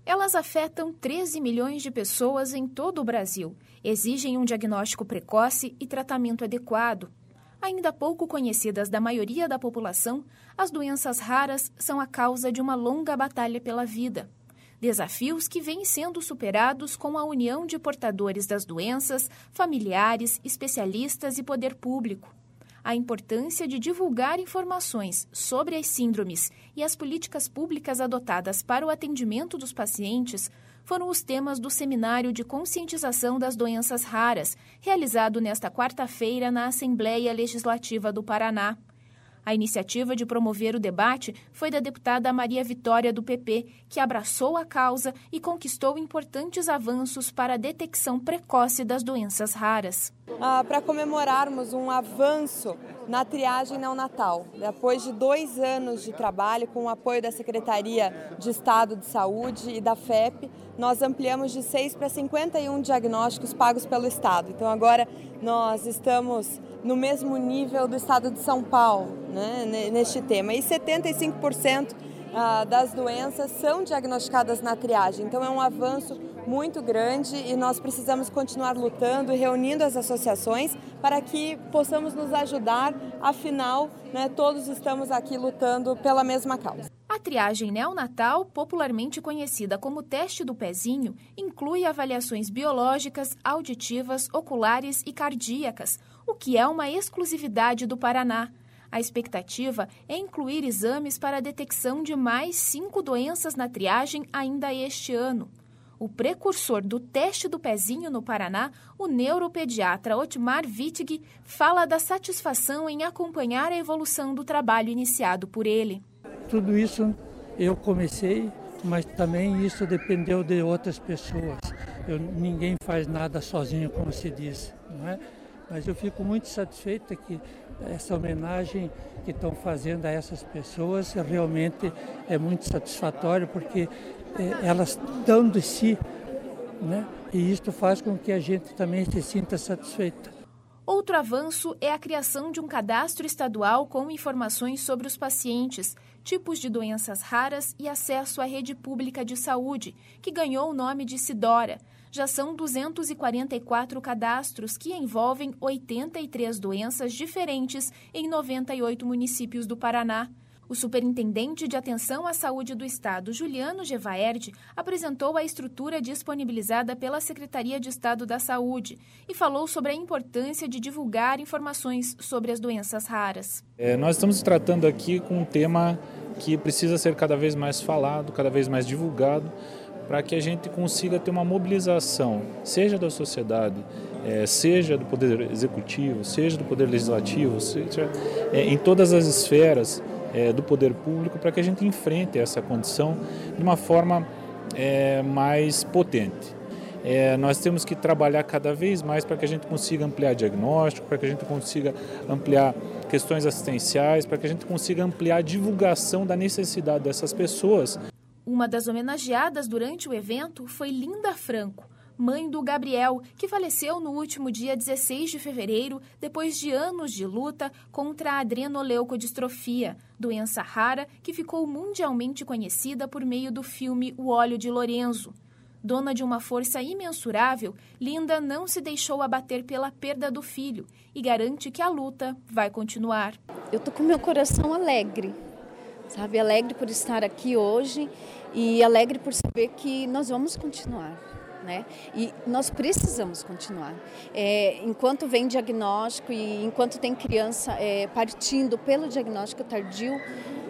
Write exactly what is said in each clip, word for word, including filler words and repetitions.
Elas afetam treze milhões de pessoas em todo o Brasil, exigem um diagnóstico precoce e tratamento adequado. Ainda pouco conhecidas da maioria da população, as doenças raras são a causa de uma longa batalha pela vida. Desafios que vêm sendo superados com a união de portadores das doenças, familiares, especialistas e poder público. A importância de divulgar informações sobre as síndromes e as políticas públicas adotadas para o atendimento dos pacientes foram os temas do Seminário de Conscientização das Doenças Raras, realizado nesta quarta-feira na Assembleia Legislativa do Paraná. A iniciativa de promover o debate foi da deputada Maria Vitória, do P P, que abraçou a causa e conquistou importantes avanços para a detecção precoce das doenças raras. Ah, para comemorarmos um avanço na triagem neonatal, depois de dois anos de trabalho com o apoio da Secretaria de Estado de Saúde e da F E P, nós ampliamos de seis para cinquenta e um diagnósticos pagos pelo Estado. Então agora nós estamos no mesmo nível do Estado de São Paulo, né, neste tema. E setenta e cinco por cento das doenças são diagnosticadas na triagem. Então é um avanço muito grande e nós precisamos continuar lutando e reunindo as associações para que possamos nos ajudar. Afinal, né, todos estamos aqui lutando pela mesma causa. A triagem neonatal, popularmente conhecida como teste do pezinho, inclui avaliações biológicas, auditivas, oculares e cardíacas, o que é uma exclusividade do Paraná. A expectativa é incluir exames para a detecção de mais cinco doenças na triagem ainda este ano. O precursor do teste do pezinho no Paraná, o neuropediatra Otmar Wittig, fala da satisfação em acompanhar a evolução do trabalho iniciado por ele. Tudo isso eu comecei, mas também isso dependeu de outras pessoas. Eu, ninguém faz nada sozinho, como se diz, não é? Mas eu fico muito satisfeita que essa homenagem que estão fazendo a essas pessoas realmente é muito satisfatório, porque é, elas dão de si, né? E isso faz com que a gente também se sinta satisfeita. Outro avanço é a criação de um cadastro estadual com informações sobre os pacientes, tipos de doenças raras e acesso à rede pública de saúde, que ganhou o nome de Sidora. Já são duzentos e quarenta e quatro cadastros que envolvem oitenta e três doenças diferentes em noventa e oito municípios do Paraná. O superintendente de Atenção à Saúde do Estado, Juliano Gevaerd, apresentou a estrutura disponibilizada pela Secretaria de Estado da Saúde e falou sobre a importância de divulgar informações sobre as doenças raras. É, nós estamos tratando aqui com um tema que precisa ser cada vez mais falado, cada vez mais divulgado, para que a gente consiga ter uma mobilização, seja da sociedade, é, seja do Poder Executivo, seja do Poder Legislativo, seja é, em todas as esferas é, do Poder Público, para que a gente enfrente essa condição de uma forma é, mais potente. É, nós temos que trabalhar cada vez mais para que a gente consiga ampliar diagnóstico, para que a gente consiga ampliar questões assistenciais, para que a gente consiga ampliar a divulgação da necessidade dessas pessoas. Uma das homenageadas durante o evento foi Linda Franco, mãe do Gabriel, que faleceu no último dia dezesseis de fevereiro, depois de anos de luta contra a adrenoleucodistrofia, doença rara que ficou mundialmente conhecida por meio do filme O Óleo de Lorenzo. Dona de uma força imensurável, Linda não se deixou abater pela perda do filho e garante que a luta vai continuar. Eu estou com meu coração alegre, sabe? Alegre por estar aqui hoje e alegre por saber que nós vamos continuar, né? E nós precisamos continuar. É, enquanto vem diagnóstico e enquanto tem criança é, partindo pelo diagnóstico tardio,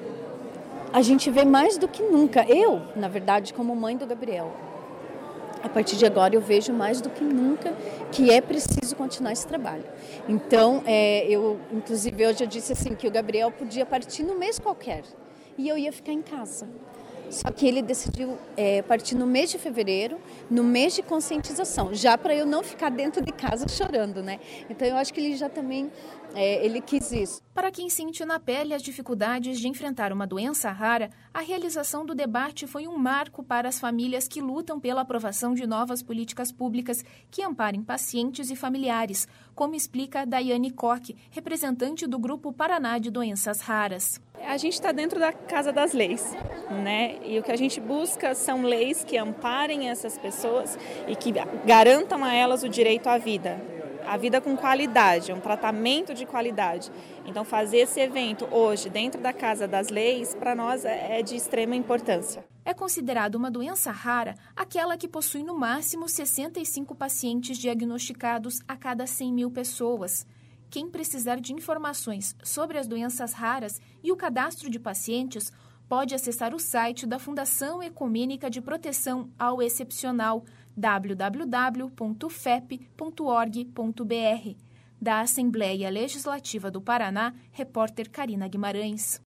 a gente vê mais do que nunca. Eu, na verdade, como mãe do Gabriel, a partir de agora eu vejo mais do que nunca que é preciso continuar esse trabalho. Então, é, eu, inclusive, hoje eu disse assim que o Gabriel podia partir no mês qualquer e eu ia ficar em casa. Só que ele decidiu é, partir no mês de fevereiro, no mês de conscientização, já para eu não ficar dentro de casa chorando, né? Então eu acho que ele já também, é, ele quis isso. Para quem sente na pele as dificuldades de enfrentar uma doença rara, a realização do debate foi um marco para as famílias que lutam pela aprovação de novas políticas públicas que amparem pacientes e familiares, como explica Daiane Koch, representante do Grupo Paraná de Doenças Raras. A gente está dentro da Casa das Leis, né? E o que a gente busca são leis que amparem essas pessoas e que garantam a elas o direito à vida. A vida com qualidade, um tratamento de qualidade. Então, fazer esse evento hoje dentro da Casa das Leis, para nós, é de extrema importância. É considerada uma doença rara aquela que possui no máximo sessenta e cinco pacientes diagnosticados a cada cem mil pessoas. Quem precisar de informações sobre as doenças raras e o cadastro de pacientes pode acessar o site da Fundação Ecumênica de Proteção ao Excepcional, w w w ponto f e p ponto org ponto b r. Da Assembleia Legislativa do Paraná, repórter Karina Guimarães.